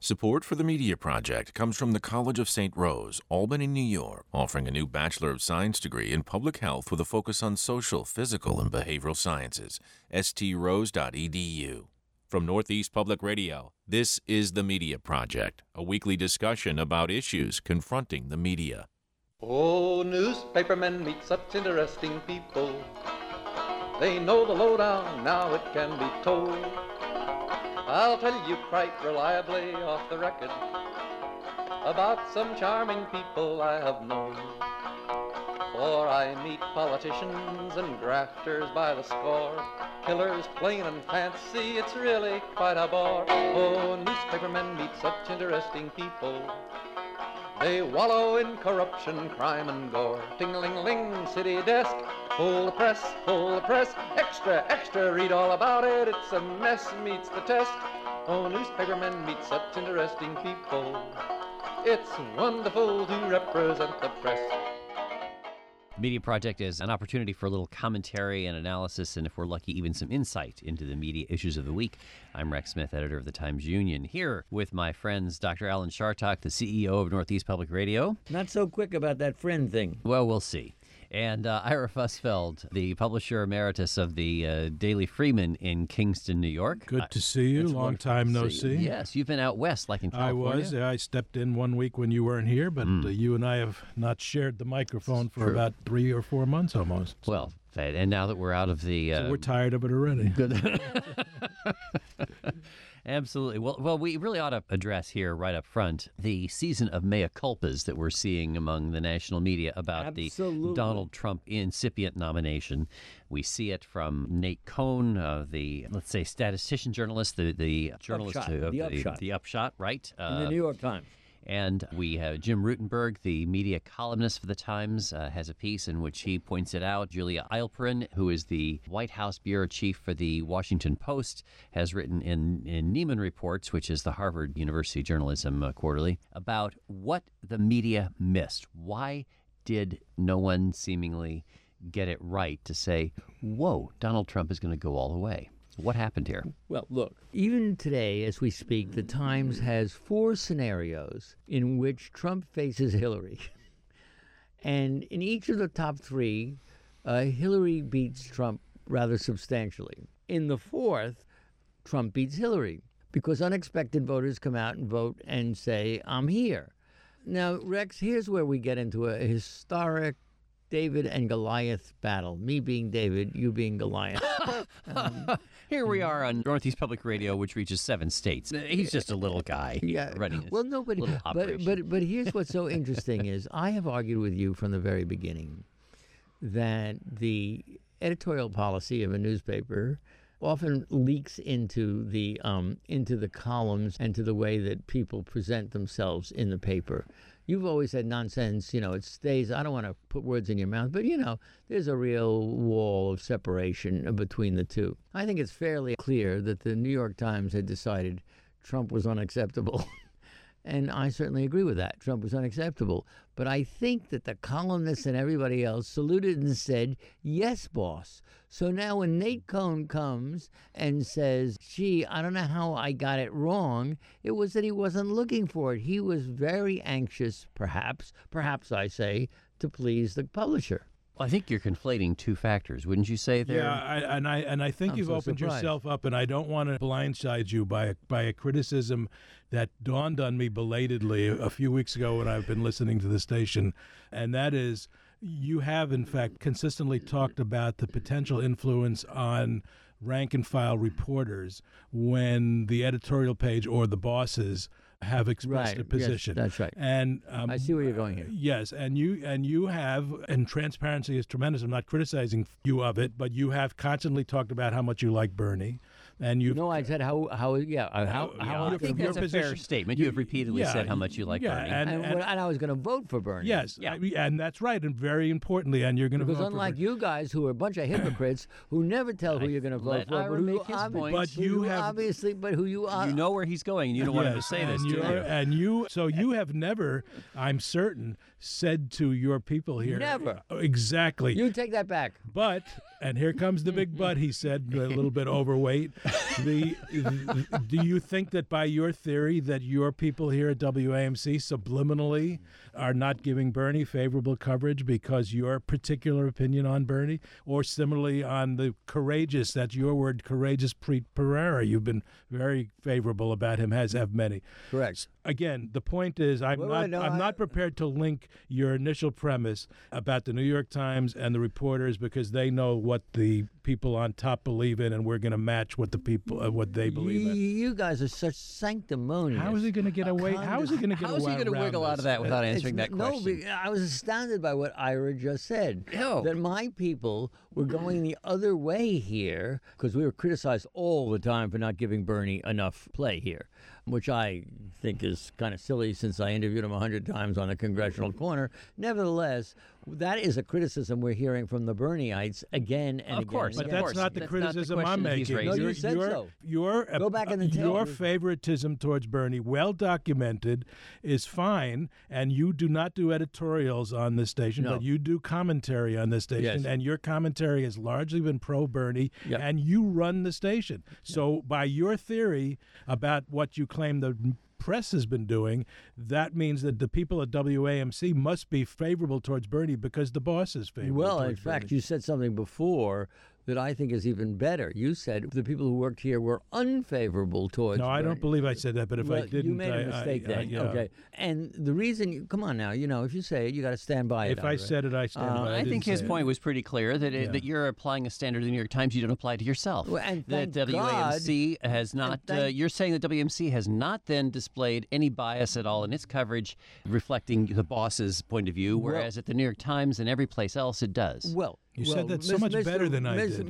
Support for the Media Project comes from the College of St. Rose, Albany, New York, offering a new Bachelor of Science degree in public health with a focus on social, physical, and behavioral sciences. strose.edu. From Northeast Public Radio, this is The Media Project, a weekly discussion about issues confronting the media. Oh, newspapermen meet such interesting people. They know the lowdown, now it can be told. I'll tell you quite reliably off the record about some charming people I have known. For I meet politicians and grafters by the score, killers plain and fancy, it's really quite a bore. Oh, newspapermen meet such interesting people. They wallow in corruption, crime and gore. Ting-a-ling-ling, city desk, full of press, extra, extra, read all about it, it's a mess, meets the test. Oh, newspapermen meet such interesting people. It's wonderful to represent the press. Media Project is an opportunity for a little commentary and analysis, and if we're lucky, even some insight into the media issues of the week. I'm Rex Smith, editor of the Times-Union, here with my friends Dr. Alan Chartock, the CEO of Northeast Public Radio. Not so quick about that friend thing. Well, we'll see. And Ira Fussfeld, the publisher emeritus of the Daily Freeman in Kingston, New York. Good to see you. Long time no see. Yes, you've been out west, like in California. I was. I stepped in 1 week when you weren't here, but you and I have not shared the microphone for about 3 or 4 months almost. Well, and now that we're out of the... so we're tired of it already. Good. Absolutely. Well, we really ought to address here right up front the season of mea culpas that we're seeing among the national media about the Donald Trump incipient nomination. We see it from Nate Cohn, the, let's say, statistician journalist, the journalist of the Upshot, right? In the New York Times. And we have Jim Rutenberg, the media columnist for the Times, has a piece in which he points it out. Julia Eilperin, who is the White House bureau chief for the Washington Post, has written in Nieman Reports, which is the Harvard University Journalism Quarterly, about what the media missed. Why did no one seemingly get it right to say, whoa, Donald Trump is going to go all the way? What happened here? Well, look, even today as we speak, the Times has 4 scenarios in which Trump faces Hillary. And in each of the top 3, Hillary beats Trump rather substantially. In the 4th, Trump beats Hillary because unexpected voters come out and vote and say, I'm here. Now, Rex, here's where we get into a historic David and Goliath battle. Me being David, you being Goliath. Here we are on Northeast Public Radio, which reaches 7 states. He's just a little guy running his little operation. But here's what's so interesting is I have argued with you from the very beginning that the editorial policy of a newspaper often leaks into the columns and to the way that people present themselves in the paper. You've always said nonsense, it stays. I don't want to put words in your mouth, but, there's a real wall of separation between the two. I think it's fairly clear that the New York Times had decided Trump was unacceptable. And I certainly agree with that. Trump was unacceptable. But I think that the columnists and everybody else saluted and said, yes, boss. So now when Nate Cohn comes and says, gee, I don't know how I got it wrong, it was that he wasn't looking for it. He was very anxious, perhaps I say, to please the publisher. Well, I think you're conflating 2 factors, wouldn't you say there? Yeah, I think you've opened yourself up, and I don't want to blindside you by a criticism that dawned on me belatedly a few weeks ago when I've been listening to the station, and that is you have, in fact, consistently talked about the potential influence on rank-and-file reporters when the editorial page or the bosses have expressed a position. Yes, that's right. And I see where you're going here. Yes, and you have, and transparency is tremendous. I'm not criticizing you of it, but you have constantly talked about how much you like Bernie. And you I said how I think that's a fair statement. You have repeatedly said how much you like Bernie. And I was going to vote for Bernie. Yes, and that's right, and very importantly, and you're going to vote for Bernie. Because unlike you guys who are a bunch of hypocrites who never tell who you're going to vote for, but who you are. You know where he's going, and you don't want him to say this, do you? So you have never, I'm certain, said to your people here. Never. Exactly. You take that back. But, and here comes the big but, he said, a little bit overweight. Do you think that by your theory that your people here at WAMC subliminally are not giving Bernie favorable coverage because your particular opinion on Bernie, or similarly on the courageous, that's your word, courageous Preet Bharara? You've been very favorable about him, as have many. Correct. Again, the point is, I'm not prepared to link your initial premise about the New York Times and the reporters, because they know what the people on top believe in, and we're going to match what the people what they believe in. You guys are such sanctimonious. How is he going to get away? How is he going to get away? How is he going to wiggle out of that without answering that question? No, I was astounded by what Ira just said. That my people were going the other way here, because we were criticized all the time for not giving Bernie enough play here, which I think is kind of silly since I interviewed him 100 times on a congressional corner. Nevertheless, that is a criticism we're hearing from the Bernieites again and again. Of course, but that's not the criticism I'm making. No, you said so. Go back in the tape. Your favoritism towards Bernie, well documented, is fine, and you do not do editorials on this station, but you do commentary on this station, and your commentary has largely been pro-Bernie, and you run the station. So by your theory about what you claim the press has been doing, that means that the people at WAMC must be favorable towards Bernie because the boss is favorable. Well, in fact, you said something before that I think is even better. You said the people who worked here were unfavorable towards No, I Bernie. don't believe I said that, but if I didn't, you made a mistake then. Okay. And the reason, come on now, if you say it, you got to stand by it. If I said it, I stand by it. I think his point was pretty clear that you're applying a standard in the New York Times you don't apply to yourself. Well, and that thank WAMC has not, you're saying that WAMC has not then displayed any bias at all in its coverage reflecting the boss's point of view, whereas at the New York Times and every place else it does. Well, you said that so much better than I did.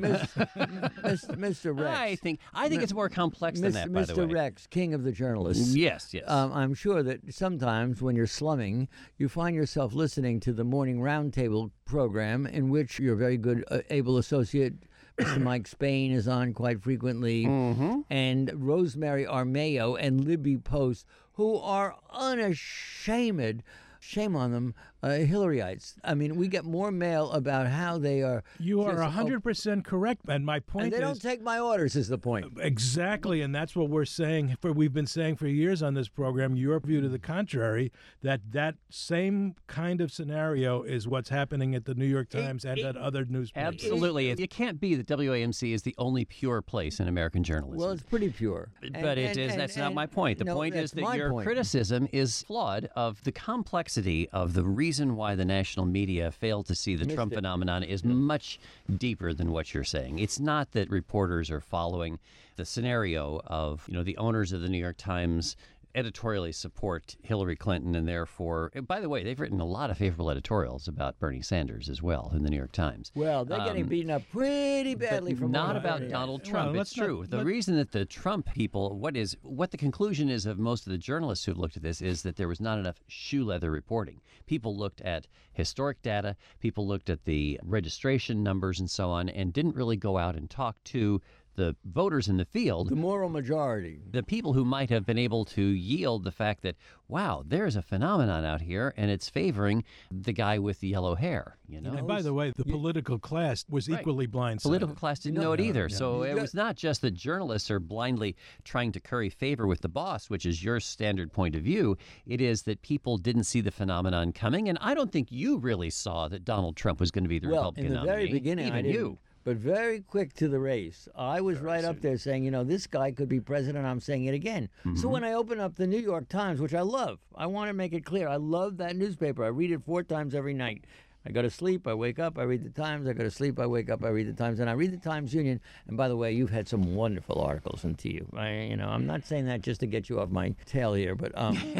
Mr. Rex. I think it's more complex than that, by the way. Mr. Rex, king of the journalists. Yes. I'm sure that sometimes when you're slumming, you find yourself listening to the Morning Roundtable program, in which your very good, able associate, Mr. Mike Spain, is on quite frequently, and Rosemary Armayo and Libby Post, who are unashamed, shame on them, Hillaryites. I mean, we get more mail about how they are. You are 100% correct, and my point is... And they don't take my orders, is the point. Exactly, and that's what we're saying. We've been saying for years on this program, your view to the contrary, that same kind of scenario is what's happening at the New York Times and at other newspapers. Absolutely. It can't be that WAMC is the only pure place in American journalism. Well, it's pretty pure. But it is. That's not my point. The point is that your criticism is flawed of the complexity of the reason why the national media failed to see the Trump phenomenon is much deeper than what you're saying. It's not that reporters are following the scenario of, the owners of the New York Times editorially support Hillary Clinton, and therefore, by the way, they've written a lot of favorable editorials about Bernie Sanders as well in the New York Times. Well, they're getting beaten up pretty badly from not about Donald Trump. Well, it's true. The reason that the Trump people, what the conclusion is of most of the journalists who've looked at this is that there was not enough shoe leather reporting. People looked at historic data, people looked at the registration numbers and so on, and didn't really go out and talk to the voters in the field, the moral majority, the people who might have been able to yield the fact that, wow, there's a phenomenon out here and it's favoring the guy with the yellow hair. And by the way, the political class was equally blindsided. Political class didn't know it either. So it was not just that journalists are blindly trying to curry favor with the boss, which is your standard point of view. It is that people didn't see the phenomenon coming. And I don't think you really saw that Donald Trump was going to be the Republican nominee. In the very beginning, even I didn't. You. But very quick to the race. I was right up there saying, this guy could be president. I'm saying it again. So when I open up the New York Times, which I love, I want to make it clear, I love that newspaper. I read it 4 times every night. I go to sleep, I wake up, I read the Times. I go to sleep, I wake up, I read the Times. And I read the Times-Union. And by the way, you've had some wonderful articles into you. I'm not saying that just to get you off my tail here, but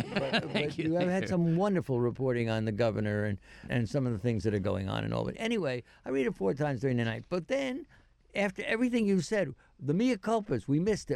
you have had some wonderful reporting on the governor and some of the things that are going on and all. But anyway, I read it 4 times during the night. But then, after everything you said, the mea culpas, we missed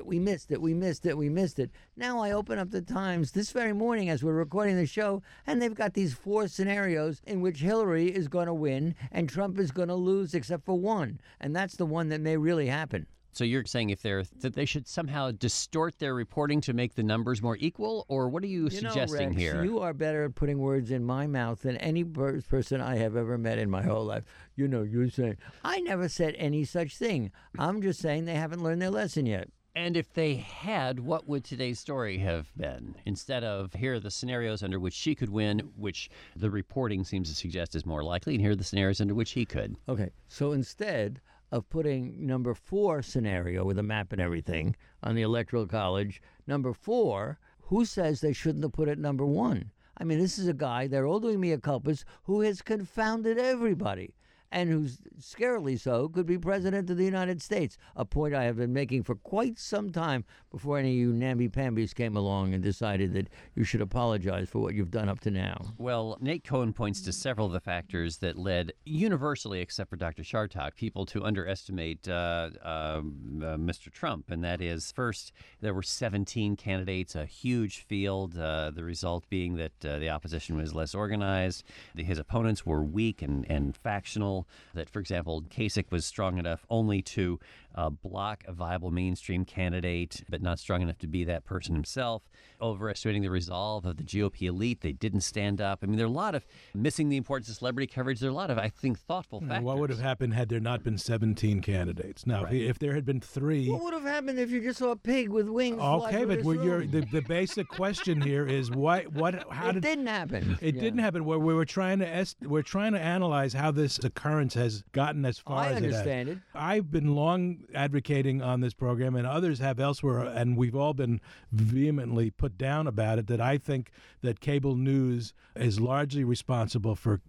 it. Now I open up the Times this very morning as we're recording the show, and they've got these 4 scenarios in which Hillary is going to win and Trump is going to lose except for one. And that's the one that may really happen. So you're saying that they should somehow distort their reporting to make the numbers more equal, or what are you suggesting Rex, here? You are better at putting words in my mouth than any person I have ever met in my whole life. You're saying, I never said any such thing. I'm just saying they haven't learned their lesson yet. And if they had, what would today's story have been? Instead of, here are the scenarios under which she could win, which the reporting seems to suggest is more likely, and here are the scenarios under which he could. Okay, so instead of putting number 4 scenario with a map and everything on the Electoral College, number 4, who says they shouldn't have put it number 1? I mean, this is a guy, they're all doing mea culpas, who has confounded everybody, and who's, scarily so, could be president of the United States, a point I have been making for quite some time before any of you namby-pambys came along and decided that you should apologize for what you've done up to now. Well, Nate Cohn points to several of the factors that led, universally except for Dr. Chartock, people to underestimate Mr. Trump, and that is, first, there were 17 candidates, a huge field, the result being that the opposition was less organized, his opponents were weak and factional, that, for example, Kasich was strong enough only to block a viable mainstream candidate, but not strong enough to be that person himself, overestimating the resolve of the GOP elite. They didn't stand up. I mean, there are a lot of missing the importance of celebrity coverage. There are a lot of, I think, thoughtful factors. What would have happened had there not been 17 candidats? Now, right. If there had been 3... What would have happened if you just saw a pig with wings? Okay, but the basic question here is how it didn't happen. It didn't happen. We're trying to analyze how this occurrence has gotten as far as it has. I understand it. I've been long advocating on this program, and others have elsewhere, and we've all been vehemently put down about it, that I think that cable news is largely responsible for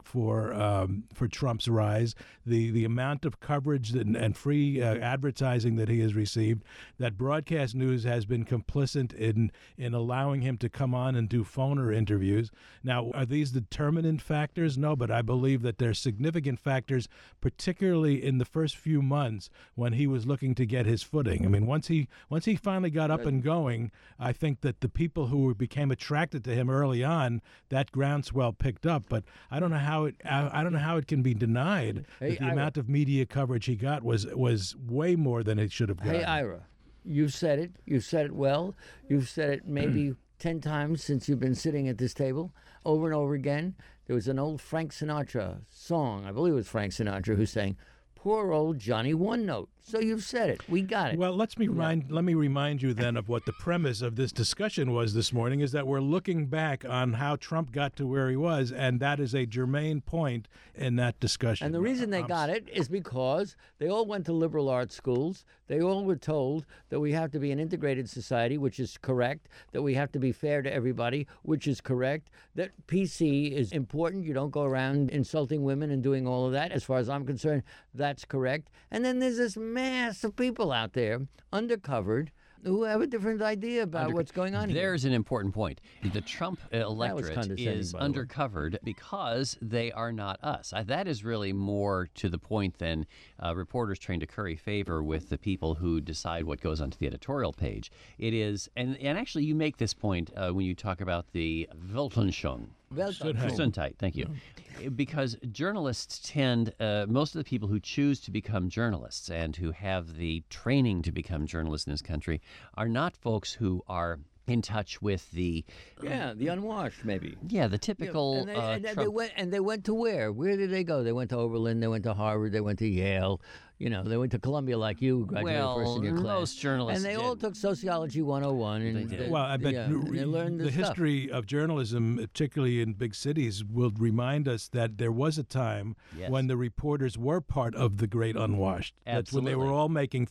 Trump's rise. The amount of coverage and free advertising that he has received, that broadcast news has been complicit in allowing him to come on and do phoner interviews. Now, are these determinant factors? No, but I believe that they're significant factors, particularly in the first few months when he was looking to get his footing. I mean, once he finally got up and going, I think that the people who became attracted to him early on, that groundswell picked up. But I don't know how it can be denied that the amount of media coverage he got was way more than it should have gotten. Hey, Ira, you've said it. You've said it well. You've said it maybe 10 times since you've been sitting at this table, over and over again. There was an old Frank Sinatra song, I believe it was Frank Sinatra, who sang, "Poor old Johnny One Note." So you've said it. We got it. Well, let me remind you then of what the premise of this discussion was this morning, is that we're looking back on how Trump got to where he was, and that is a germane point in that discussion. And the reason they got it is because they all went to liberal arts schools. They all were told that we have to be an integrated society, which is correct, that we have to be fair to everybody, which is correct, that PC is important. You don't go around insulting women and doing all of that. As far as I'm concerned, that's correct. And then there's this mass of people out there, undercovered, who have a different idea about what's going on here. There's an important point. The Trump electorate is undercovered because they are not us. That is really more to the point than reporters trying to curry favor with the people who decide what goes onto the editorial page. It is, and actually you make this point when you talk about the Weltanschauung. Gesundheit, thank you. Because journalists tend, most of the people who choose to become journalists and who have the training to become journalists in this country are not folks who are in touch with the unwashed, maybe. Yeah, the typical. They went to where? Where did they go? They went to Oberlin. They went to Harvard. They went to Yale. They went to Columbia like you, graduated first in your class. Most journalists and they all took Sociology 101. And they did. Well, I bet they learned the history of journalism, particularly in big cities, will remind us that there was a time when the reporters were part of the great unwashed. Absolutely. That's when they were all making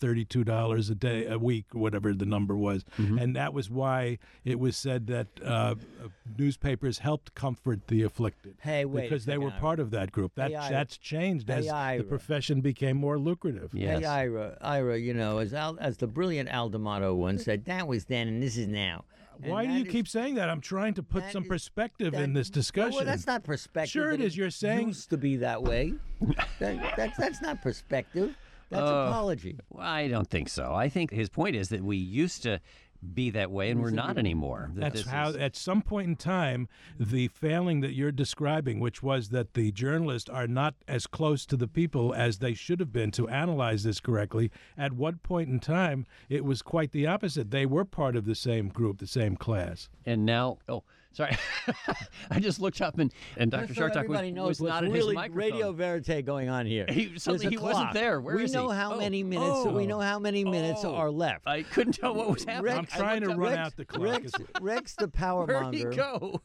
$32 a week, or whatever the number was. Mm-hmm. And that was why it was said that newspapers helped comfort the afflicted. Hey, wait. Because they were part of that group. That's changed as the profession became more lucrative. Yes. Hey, Ira, as the brilliant Al D'Amato once said, that was then and this is now. Why do you keep saying that? I'm trying to put some perspective in this discussion. Well, that's not perspective. Sure it is. You're saying... It used to be that way. That's not perspective. That's apology. Well, I don't think so. I think his point is that we used to be that way, and we're not anymore. That's how, at some point in time, the failing that you're describing, which was that the journalists are not as close to the people as they should have been to analyze this correctly, at what point in time it was quite the opposite. They were part of the same group, the same class. And now, sorry, I just looked up and Dr. Chartock was not at really his microphone. Radio Verite going on here. He wasn't there. Where is he? We know how many minutes. We know how many minutes are left. I couldn't tell what was happening. I'm trying to run out the clock. Rex the power monger. Where'd he go?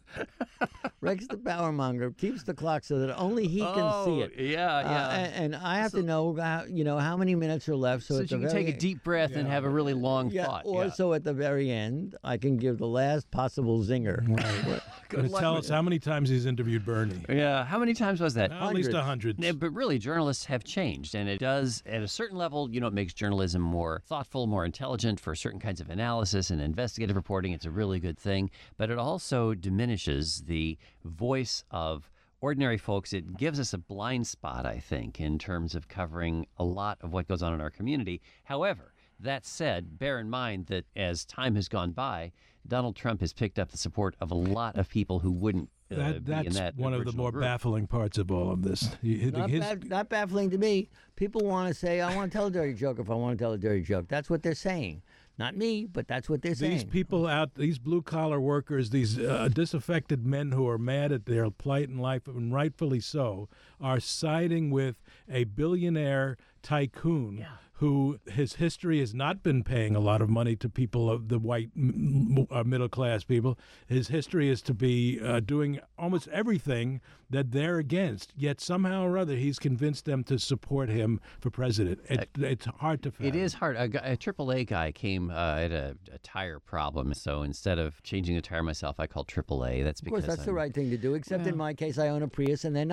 Rex the power monger keeps the clock so that only he can see it. Yeah. And I have to know how many minutes are left, so you can take a deep breath and have a really long thought. So at the very end, I can give the last possible zinger. Right. Tell us how many times he's interviewed Bernie. Yeah, how many times was that? At least 100. Yeah, but really, journalists have changed, and it does, at a certain level, it makes journalism more thoughtful, more intelligent for certain kinds of analysis and investigative reporting. It's a really good thing, but it also diminishes the voice of ordinary folks. It gives us a blind spot, I think, in terms of covering a lot of what goes on in our community. However, that said, bear in mind that as time has gone by, Donald Trump has picked up the support of a lot of people who wouldn't be in that one of the more group. Baffling parts of all of this. Not baffling to me. People want to say, I want to tell a dirty joke if I want to tell a dirty joke. That's what they're saying. Not me, but that's what they're saying. These people these blue-collar workers, these disaffected men who are mad at their plight in life, and rightfully so, are siding with a billionaire tycoon who his history has not been paying a lot of money to people of the white middle-class people. His history is to be doing almost everything that they're against, yet somehow or other he's convinced them to support him for president. It's hard to fathom. It is hard. A AAA guy came at a tire problem, so instead of changing the tire myself, I called AAA. That's because of course, that's the right thing to do, except in my case, I own a Prius, and they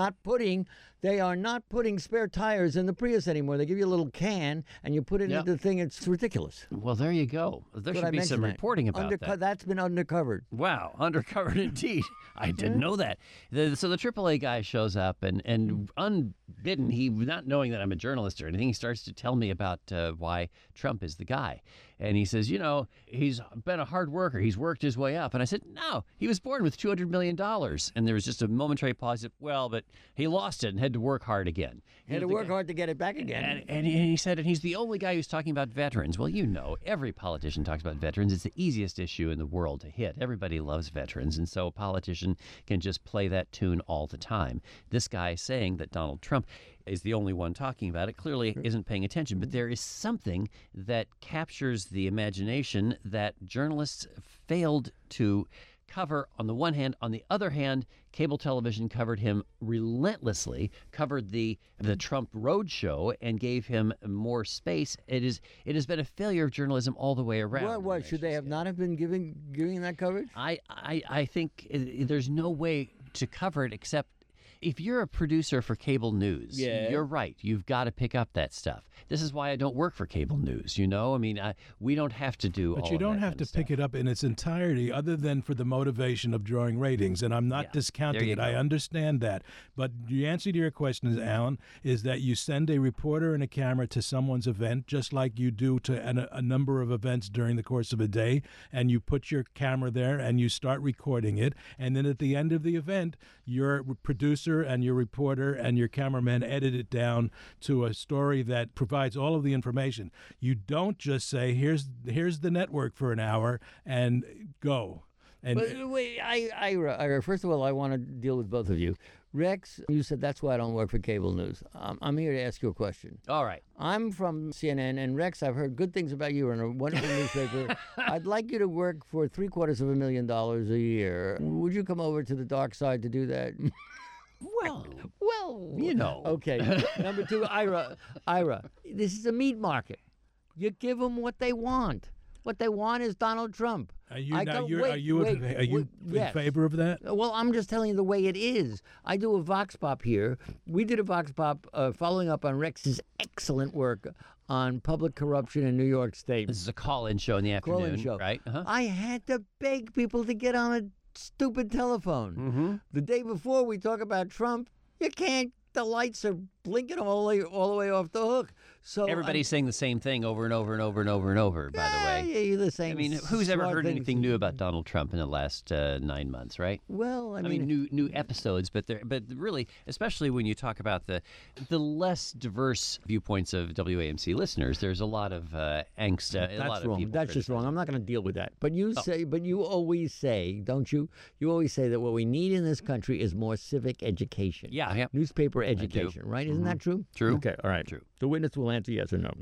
are not putting spare tires in the Prius anymore. They give you a little can, and you put it into the thing. It's ridiculous. Well, there you go. There should be some reporting about that. That's been undercovered. Wow, undercovered indeed. I didn't know that. So the AAA guy shows up, and unbidden, he, not knowing that I'm a journalist or anything, he starts to tell me about why Trump is the guy. And he says, he's been a hard worker. He's worked his way up. And I said, no, he was born with $200 million. And there was just a momentary pause. But he lost it and had to work hard again. He had to work hard to get it back again. And he said, and he's the only guy who's talking about veterans. Well, every politician talks about veterans. It's the easiest issue in the world to hit. Everybody loves veterans. And so a politician can just play that tune all the time. This guy saying that Donald Trump is the only one talking about it clearly isn't paying attention. But there is something that captures the imagination that journalists failed to cover on the one hand. On the other hand, cable television covered him relentlessly, covered the Trump roadshow, and gave him more space. It has been a failure of journalism all the way around. What should they have not have been giving that coverage? I think there's no way to cover it except if you're a producer for cable news, you're right. You've got to pick up that stuff. This is why I don't work for cable news, I mean, we don't have to do all of that. But you don't have to pick it up in its entirety other than for the motivation of drawing ratings, and I'm not discounting it. I understand that. But the answer to your question, Alan, is that you send a reporter and a camera to someone's event, just like you do to a number of events during the course of a day, and you put your camera there and you start recording it, and then at the end of the event, your producer and your reporter and your cameraman edit it down to a story that provides all of the information. You don't just say, here's the network for an hour and go. And wait, Ira, first of all, I want to deal with both of you. Rex, you said that's why I don't work for cable news. I'm here to ask you a question. All right. I'm from CNN, and Rex, I've heard good things about you in a wonderful newspaper. I'd like you to work for $750,000 a year. Would you come over to the dark side to do that? Well, Okay. Number two, Ira, this is a meat market. You give them what they want. What they want is Donald Trump. Are you in favor of that? Well, I'm just telling you the way it is. I do a Vox Pop here. We did a Vox Pop following up on Rex's excellent work on public corruption in New York State. This is a call-in show in the afternoon, call-in show. Right? Uh-huh. I had to beg people to get on a stupid telephone. Mm-hmm. The day before we talk about Trump, you can't. The lights are blinking them all the way off the hook. So everybody's saying the same thing over and over and over and over and over, by the way. Yeah, the same. I mean, who's ever heard anything new about Donald Trump in the last 9 months, right? Well, I mean new episodes, but really, especially when you talk about the less diverse viewpoints of WAMC listeners, there's a lot of angst. That's wrong. That's just wrong. I'm not going to deal with that. But you always say, don't you? You always say that what we need in this country is more civic education. Yeah. Newspaper education, right? Isn't that true? True. Okay, all right. True. The witness will answer yes or no.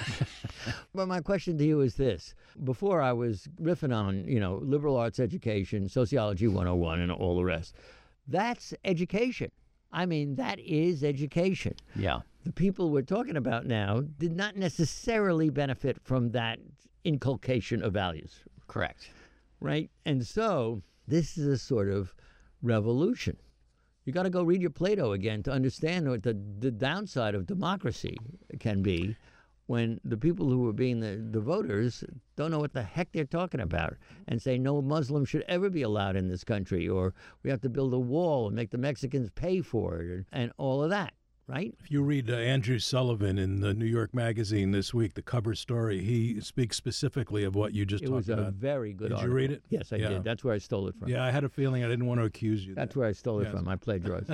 But my question to you is this. Before I was riffing on, liberal arts education, sociology 101, and all the rest. That's education. I mean, that is education. Yeah. The people we're talking about now did not necessarily benefit from that inculcation of values. Correct. Right? And so this is a sort of revolution. You got to go read your Plato again to understand what the downside of democracy can be when the people who are being the voters don't know what the heck they're talking about and say no Muslim should ever be allowed in this country, or we have to build a wall and make the Mexicans pay for it, and all of that. Right? If you read Andrew Sullivan in the New York Magazine this week, the cover story, he speaks specifically of what you just talked about. It was a very good article. Did you read it? Yes, I did. That's where I stole it from. Yeah, I had a feeling I didn't want to accuse you. That's where I stole it from. I plagiarized.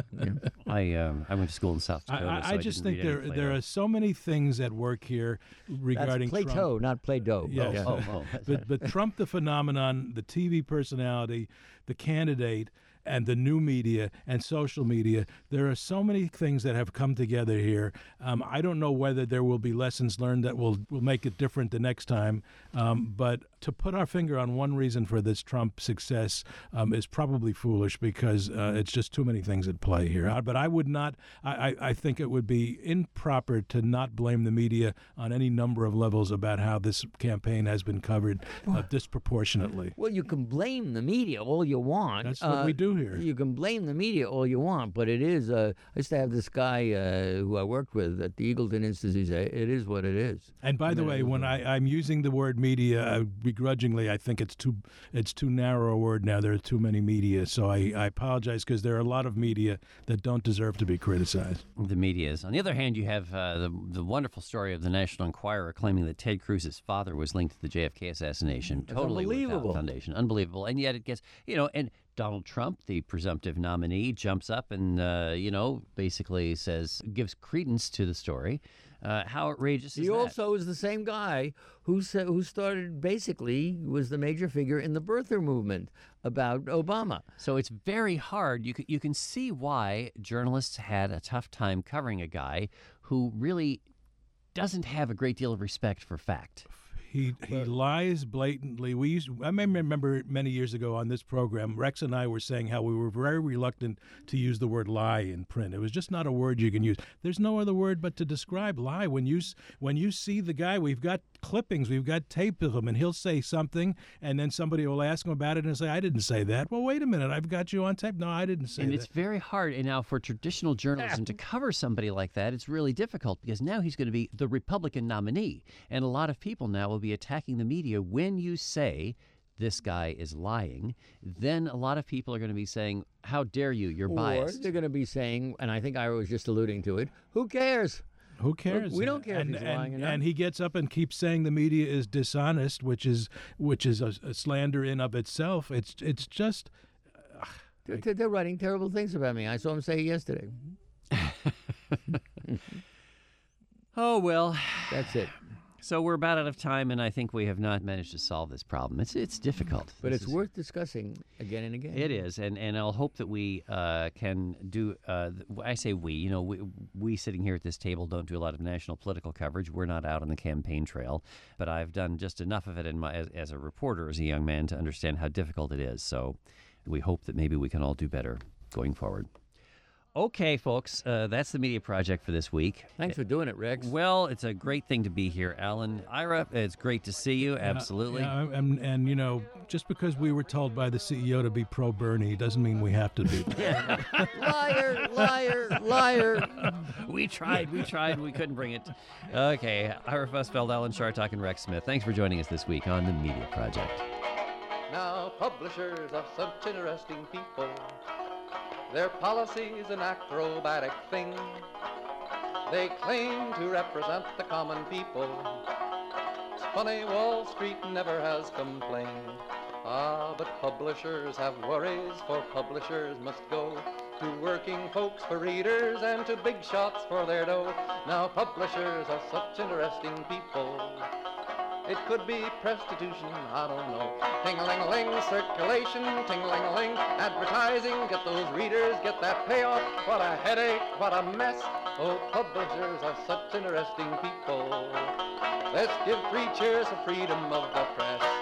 I went to school in South Dakota. I just think there are so many things at work here regarding That's Plato, Trump. Not Play-Doh. Yes. Yeah. But Trump, the phenomenon, the TV personality, the candidate, and the new media and social media, there are so many things that have come together here. I don't know whether there will be lessons learned that will make it different the next time. But to put our finger on one reason for this Trump success is probably foolish because it's just too many things at play here. But I would not, I think it would be improper to not blame the media on any number of levels about how this campaign has been covered disproportionately. Well, you can blame the media all you want. That's what we do here. You can blame the media all you want, but it is, I used to have this guy who I worked with at the Eagleton Institute say, it is what it is. And by the way, when I'm using the word media begrudgingly, I think it's too narrow a word now. There are too many media, so I apologize because there are a lot of media that don't deserve to be criticized. The media is. On the other hand, you have the wonderful story of the National Enquirer claiming that Ted Cruz's father was linked to the JFK assassination. Totally unbelievable. Without foundation. Unbelievable. And yet it gets, and Donald Trump, the presumptive nominee, jumps up and, basically gives credence to the story. How outrageous is that? He also is the same guy who started, basically, was the major figure in the birther movement about Obama. So it's very hard. You can see why journalists had a tough time covering a guy who really doesn't have a great deal of respect for fact. He lies blatantly. I remember many years ago on this program, Rex and I were saying how we were very reluctant to use the word lie in print. It was just not a word you can use. There's no other word but to describe lie. When you see the guy, we've got clippings, we've got tape of him, and he'll say something, and then somebody will ask him about it and say, I didn't say that. Well, wait a minute, I've got you on tape. No, I didn't say that. And it's very hard. And now for traditional journalism to cover somebody like that, it's really difficult because now he's going to be the Republican nominee. And a lot of people now will be attacking the media when you say this guy is lying. Then a lot of people are going to be saying, how dare you, you're biased. Or they're going to be saying, and I think Ira was just alluding to it, who cares? Who cares? We don't care if he's lying or not. And he gets up and keeps saying the media is dishonest, which is a slander in of itself. It's just... They're writing terrible things about me. I saw him say it yesterday. Oh, well. That's it. So we're about out of time, and I think we have not managed to solve this problem. It's difficult. But it's worth discussing again and again. It is, and I'll hope that we can do, I say we, we sitting here at this table don't do a lot of national political coverage. We're not out on the campaign trail, but I've done just enough of it as a reporter, as a young man, to understand how difficult it is. So we hope that maybe we can all do better going forward. Okay, folks, that's the Media Project for this week. Thanks for doing it, Rex. Well, it's a great thing to be here, Alan. Ira, it's great to see you, absolutely. And just because we were told by the CEO to be pro-Bernie doesn't mean we have to be. Liar, liar, liar. We tried, we couldn't bring it. Okay, Ira Fussfeld, Alan Chartock, and Rex Smith, thanks for joining us this week on the Media Project. Now, publishers of such interesting people, their policy's an acrobatic thing. They claim to represent the common people. It's funny, Wall Street never has complained. Ah, but publishers have worries, for publishers must go to working folks for readers and to big shots for their dough. Now publishers are such interesting people. It could be prostitution, I don't know. Ting-a-ling-a-ling, circulation, ting-a-ling-a-ling, advertising, get those readers, get that payoff. What a headache, what a mess. Oh, publishers are such interesting people. Let's give 3 cheers for freedom of the press.